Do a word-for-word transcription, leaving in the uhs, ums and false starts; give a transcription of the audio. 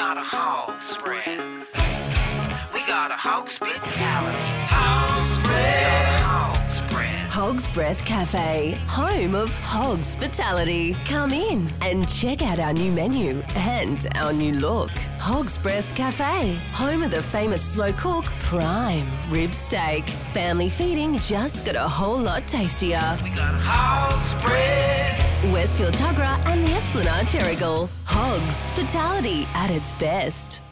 got a hog's breath. We got a hospitality. Hog's breath. Hog's breath. Hog's Breath Cafe, home of Hospitality. Come in and check out our new menu and our new look. Hog's Breath Cafe, home of the famous slow cook prime rib steak. Family feeding just got a whole lot tastier. We got a hog's breath. Westfield Tuggerah and the Esplanade Terrigal. Hospitality at its best.